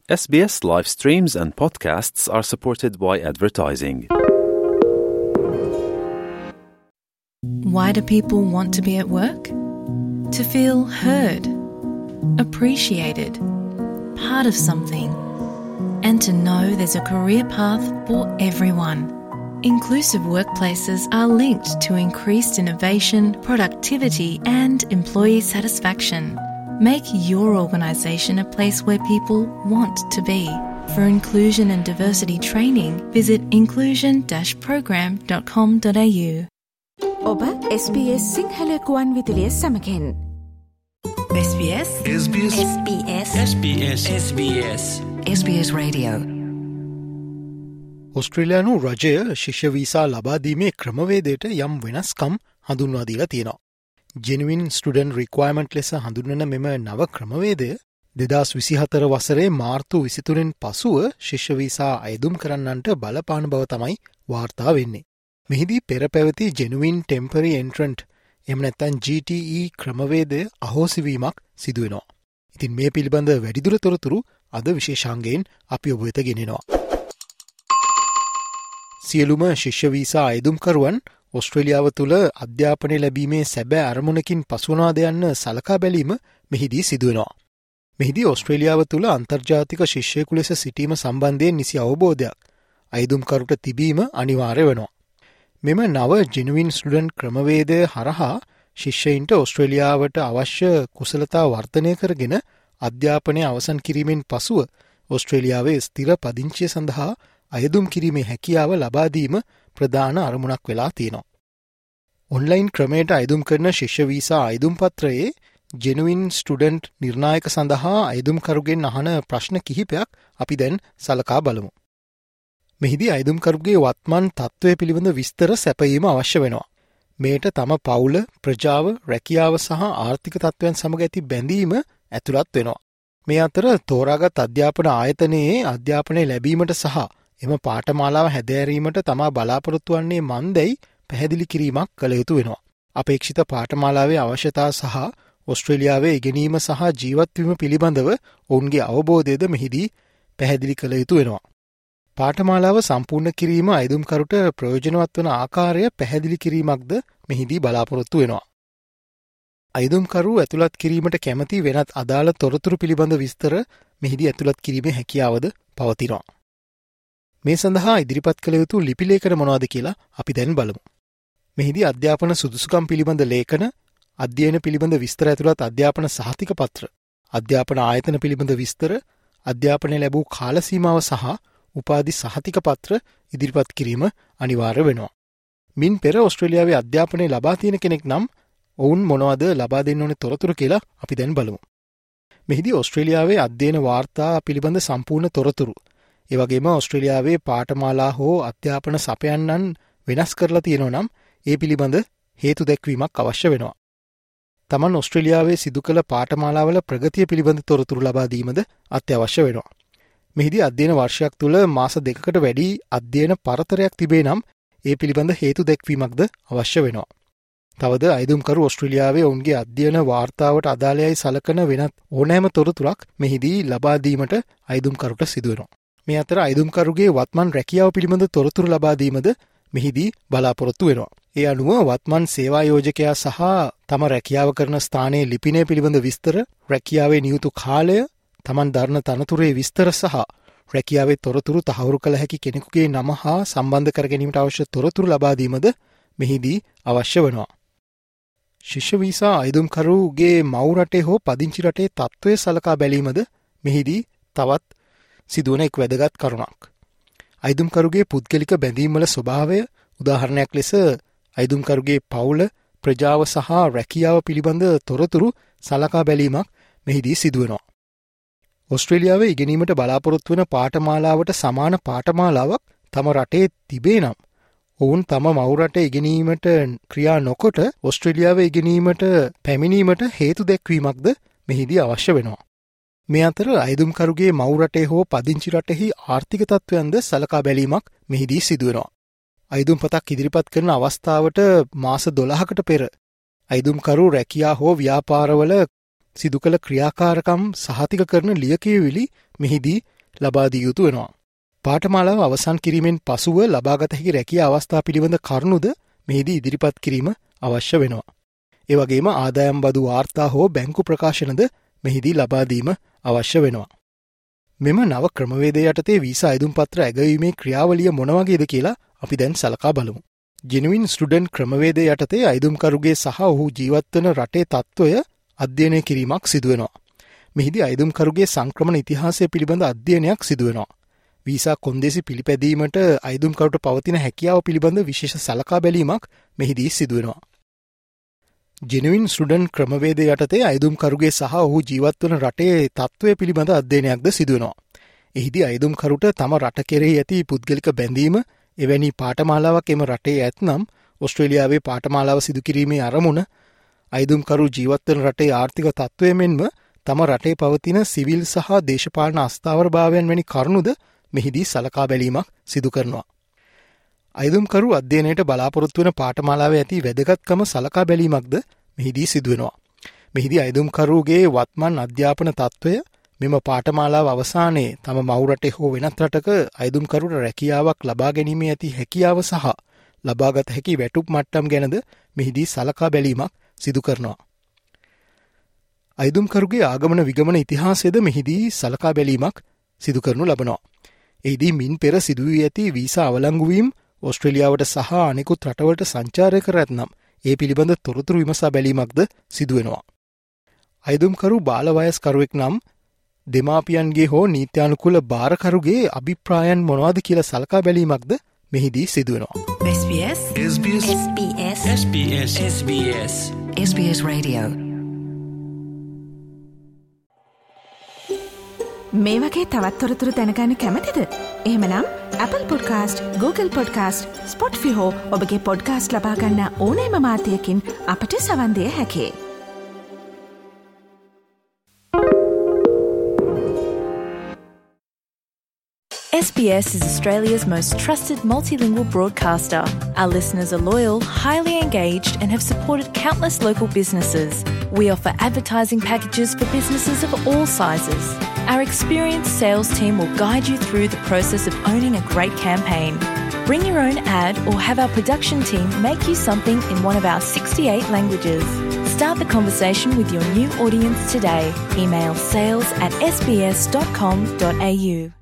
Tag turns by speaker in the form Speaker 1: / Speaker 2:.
Speaker 1: SBS live streams and podcasts are supported by advertising.
Speaker 2: Why do people want to be at work? To feel heard, appreciated, part of something, and to know there's a career path for everyone. Inclusive workplaces are linked to increased innovation, productivity, and employee satisfaction. Make your organisation a place where people want to be. For inclusion and diversity training, visit inclusion-program.com.au.
Speaker 3: ඔබ SBS Sinhala කුවන් විදුලිය සමගින් SBS
Speaker 4: SBS
Speaker 3: SBS
Speaker 4: SBS SBS
Speaker 3: SBS Radio.
Speaker 5: ඔස්ට්‍රේලියානු රජය ශිෂ්‍ය visa ලබා දීමේ ක්‍රමවේදයට යම් වෙනස්කම් හඳුන්වා දීලා තියෙනවා. Genuine Student Requirement ලෙස හඳුන්වන මෙම නව ක්‍රමවේදය 2024 වසරේ මාර්තු 23 පසුව ශිෂ්‍ය වීසා අයදුම් කරන්නන්ට බලපාන බව තමයි වාර්තා වෙන්නේ. මෙහිදී පෙර පැවති Genuine Temporary Entrant එහෙම නැත්නම් GTE ක්‍රමවේදය අහෝසිවීමක් සිදු වෙනවා. ඉතින් මේ පිළිබඳ වැඩිදුර තොරතුරු අද විශේෂාංගයෙන් අපි ඔබ වෙත ගෙනෙනවා. සියලුම ශිෂ්‍ය වීසා අයදුම්කරුවන් ඔස්ට්‍රේලියාව තුළ අධ්‍යාපනය ලැබීමේ සැබෑ අරමුණකින් පසුවනවාද යන්න සලකා බැලීම මෙහිදී සිදුවෙනවා. මෙහිදී ඔස්ට්‍රේලියාව තුළ අන්තර්ජාතික ශිෂ්‍යයෙකු ලෙස සිටීම සම්බන්ධයෙන් නිසි අවබෝධයක් අයදුම්කරුට තිබීම අනිවාර්ය වෙනවා. මෙම නව Genuine Student ක්‍රමවේදය හරහා ශිෂ්‍යයින්ට ඔස්ට්‍රේලියාවට අවශ්‍ය කුසලතා වර්ධනය කරගෙන අධ්‍යාපනය අවසන් කිරීමෙන් පසුව ඔස්ට්‍රේලියාවේ ස්ථිර පදිංචිය සඳහා අයදුම් කිරීමේ හැකියාව ලබා දීම ප්‍රධාන අරමුණක් වෙලා තියෙනවා. ඔන්ලයින් ක්‍රමයට අයදුම් කරන ශිෂ්‍ය වීසා අයදුම් පත්‍රයේ Genuine Student නිර්ණායක සඳහා අයදුම්කරුගෙන් අහන ප්‍රශ්න කිහිපයක් අපි දැන් සලකා බලමු. මෙහිදී අයදුම්කරුගේ වත්මන් තත්ත්වය පිළිබඳ විස්තර සැපයීම අවශ්‍ය වෙනවා. මේට තම පවුල, ප්‍රජාව, රැකියාව සහ ආර්ථික තත්ත්වයන් සමග ඇති බැඳීම ඇතුළත් වෙනවා. මේ අතර තෝරාගත් අධ්‍යාපන ආයතනයේ අධ්‍යාපනය ලැබීමට සහ එම පාඨමාලාව හැදෑරීමට තමා බලාපොරොත්තු වන්නේ මන්දැයි පැහැදිලි කිරීමක් කළ යුතු වෙනවා. අපේක්ෂිත පාඨමාලාවේ අවශ්‍යතා සහ ඔස්ට්‍රේලියාවේ ඉගෙනීම සහ ජීවත්වීම පිළිබඳව ඔවුන්ගේ අවබෝධයද මෙහිදී පැහැදිලි කළ යුතු වෙනවා. පාඨමාලාව සම්පූර්ණ කිරීම අයදුම්කරුට ප්‍රයෝජනවත් වන ආකාරය පැහැදිලි කිරීමක්ද මෙහිදී බලාපොරොත්තු වෙනවා. අයදුම්කරු ඇතුළත් කිරීමට කැමති වෙනත් අදාළ තොරතුරු පිළිබඳ විස්තර මෙහිදී ඇතුළත් කිරීමේ හැකියාවද පවතිනවා. මේ සඳහා ඉදිරිපත් කළ යුතු ලිපි ලේඛන මොනවාද කියලා අපි දැන් බලමු. මෙහිදී අධ්‍යාපන සුදුසුකම් පිළිබඳ ලේඛන, අධ්‍යයන පිළිබඳ විස්තර ඇතුළත් අධ්‍යාපන සහතික පත්‍ර, අධ්‍යාපන ආයතන පිළිබඳ විස්තර, අධ්‍යාපනය ලැබූ කාල සීමාව සහ උපාධි සහතික පත්‍ර ඉදිරිපත් කිරීම අනිවාර්ය වෙනවා. මින් පෙර ඔස්ට්‍රේලියාවේ අධ්‍යාපනය ලබා තියෙන කෙනෙක් නම් ඔවුන් මොනවද ලබා දෙන්න ඕනේ තොරතුරු කියලා අපි දැන් බලමු. මෙහිදී ඔස්ට්‍රේලියාවේ අධ්‍යයන වාර්තා පිළිබඳ සම්පූර්ණ තොරතුරු, ඒ වගේම ඔස්ට්‍රේලියාවේ පාඨමාලා හෝ අධ්‍යාපන සපයන්නන් වෙනස් කරලා තියෙනවා නම් ඒ පිළිබඳ හේතු දැක්වීමක් අවශ්‍ය වෙනවා. තමන් ඔස්ට්‍රේලියාවේ සිදු කළ පාඨමාලාවල ප්‍රගතිය පිළිබඳ තොරතුරු ලබා දීමද අත්‍යවශ්‍ය වෙනවා. මෙහිදී අධ්‍යයන වර්ෂයක් තුළ මාස 2කට වැඩි අධ්‍යයන පරතරයක් තිබේ නම් ඒ පිළිබඳ හේතු දැක්වීමක්ද අවශ්‍ය වෙනවා. තවද අයදුම්කරු ඔස්ට්‍රේලියාවේ ඔවුන්ගේ අධ්‍යයන වාර්තාවට අදාළයයි සලකන වෙනත් ඕනෑම තොරතුරක් මෙහිදී ලබා දීමට අයදුම්කරුට සිදු වෙනවා. මේ අතර අයදුම්කරුගේ වත්මන් රැකියාව පිළිබඳ තොරතුරු ලබා දීමද මෙහිදී බලාපොරොත්තු වෙනවා. ඒ අනුව වත්මන් සේවා යෝජකයා සහ තම රැකියාව කරන ස්ථානයේ ලිපිනය පිළිබඳ විස්තර, රැකියාවේ නියුතු කාලය, තමන් දරන තනතුරේ විස්තර සහ රැකියාවේ තොරතුරු තහවුරු කළ හැකි කෙනෙකුගේ නම හා සම්බන්ධ කර ගැනීමට අවශ්‍ය තොරතුරු ලබා දීමද මෙහිදී අවශ්‍ය වෙනවා. ශිෂ්‍ය වීසා අයදුම්කරුගේ මව් රටේ හෝ පදිංචි රටේ තත්ත්වය සලකා බැලීමද මෙහිදී තවත් සිදුවන එක් වැදගත් කරුණක්. අයදුම්කරුගේ පුද්ගලික බැඳීම්වල ස්වභාවය, උදාහරණයක් ලෙස අයදුම්කරුගේ පවුල, ප්‍රජාව සහ රැකියාව පිළිබඳ තොරතුරු සලකා බැලීමක් මෙහිදී සිදුවෙනවා. ඔස්ට්‍රේලියාවේ ඉගෙනීමට බලාපොරොත්තු වන පාඨමාලාවට සමාන පාඨමාලාවක් තම රටේ තිබේ නම් ඔවුන් තම මව් රටේ ඉගෙනීමට ක්‍රියා නොකොට ඔස්ට්‍රේලියාවේ ඉගෙනීමට පැමිණීමට හේතු දැක්වීමක්ද මෙහිදී අවශ්‍ය වෙනවා. මේ අතර අයදුම්කරුගේ මව් රටේ හෝ පදිංචි රටෙහි ආර්ථික තත්ත්වයන්ද සලකා බැලීමක් මෙහිදී සිදුවෙනවා. අයදුම්පතක් ඉදිරිපත් කරන අවස්ථාවට මාස 12කට පෙර අයදුම්කරු රැකියා හෝ ව්‍යාපාරවල සිදු කළ ක්‍රියාකාරකම් සහතික කරන ලියකියවිලි මෙහිදී ලබා දිය යුතු වෙනවා. පාඨමාලාව අවසන් කිරීමෙන් පසුව ලබාගත හැකි රැකියා අවස්ථා පිළිබඳ කරුණුද මෙහිදී ඉදිරිපත් කිරීම අවශ්‍ය වෙනවා. ඒ වගේම ආදායම් බදු වාර්තා හෝ බැංකු ප්‍රකාශනද මෙහිදී ලබා දීම අවශ්‍ය වෙනවා. මෙම නව ක්‍රමවේදය යටතේ වීසා අයදුම් පත්‍ර ඇගයීමේ ක්‍රියාවලිය මොන වගේද කියලා අපි දැන් සලකා බලමු. ජෙනුයින් ස්ටුඩන්ට් ක්‍රමවේදය යටතේ අයදුම්කරුගේ සහ ඔහු ජීවත්වන රටේ තත්ත්වය අධ්‍යයනය කිරීමක් සිදුවෙනවා. මෙහිදී අයදුම්කරුගේ සංක්‍රමණ ඉතිහාසය පිළිබඳ අධ්‍යයනයක් සිදුවෙනවා. වීසා කොන්දේසි පිළිපැදීමට අයදුම්කරුට පවතින හැකියාව පිළිබඳ විශේෂ සලකා බැලීමක් මෙහිදී සිදුවෙනවා. ජෙනුයින් ස්ටුඩන්ට් ක්‍රමවේදය යටතේ අයදුම්කරුගේ සහ ඔහු ජීවත්වන රටේ තත්ත්වය පිළිබඳ අධ්‍යයනයක්ද සිදුවෙනවා. එහිදී අයදුම්කරුට තම රට කෙරෙහි ඇති පුද්ගලික බැඳීම එවැනි පාඨමාලාවක් එම රටේ ඇත්නම් ඔස්ට්‍රේලියාවේ පාඨමාලාව සිදු කිරීමේ අරමුණ අයදුම්කරු ජීවත්වන රටේ ආර්ථික තත්ත්වය මෙන්ම තම රටේ පවතින සිවිල් සහ දේශපාලන අස්ථාවරභාවයන් වැනි කරුණුද මෙහිදී සලකා බැලීමක් සිදු කරනවා. අයදුම්කරු අධ්‍යයනයට බලාපොරොත්තු වන පාඨමාලාවේ ඇති වැදගත්කම සලකා බැලීමක්ද මෙහිදී සිදුවෙනවා. මෙහිදී අයදුම්කරුගේ වත්මන් අධ්‍යාපන තත්ත්වය මෙම පාඨමාලාව අවසානයේ තම මව් රටේ හෝ වෙනත් රටක අයදුම්කරුට රැකියාවක් ලබා ගැනීමේ ඇති හැකියාව සහ ලබාගත හැකි වැටුප් මට්ටම් ගැනද මෙහිදී සලකා බැලීමක් සිදු කරනවා. අයදුම්කරුගේ ආගමන විගමන ඉතිහාසයද මෙහිදී සලකා බැලීමක් සිදු කරනු ලබනවා. එහිදී මින් පෙර සිදුවී ඇති වීසා අවලංගුවීම් ඔස්ට්‍රේලියාවට සහ අනෙකුත් රටවලට සංචාරය කර ඇතනම් ඒ පිළිබඳ තොරතුරු විමසා බැලීමක්ද සිදුවෙනවා. අයදුම්කරු බාලවයස්කරුවෙක් නම් දෙමාපියන්ගේ හෝ නීත්‍යානුකූල භාරකරුගේ අභිප්‍රායන් මොනවාද කියලා සලකා බැලීමක්ද මෙහිදී සිදුවෙනවා.
Speaker 3: SBS
Speaker 4: SBS
Speaker 3: SBS
Speaker 4: SBS SBS
Speaker 3: SBS Radio
Speaker 6: මේ වගේ තවත් තොරතුරු දැනගන්න කැමතිද? එහෙමනම් Apple Podcast, Google Podcast, Spotify හෝ ඔබගේ podcast ලබා ගන්න ඕනෑම මාධ්‍යයකින් අපට සවන් දිය හැකියි.
Speaker 2: SBS is Australia's most trusted multilingual broadcaster. Our listeners are loyal, highly engaged, and have supported countless local businesses. We offer advertising packages for businesses of all sizes. Our experienced sales team will guide you through the process of owning a great campaign. Bring your own ad or have our production team make you something in one of our 68 languages. Start the conversation with your new audience today. Email sales@sbs.com.au.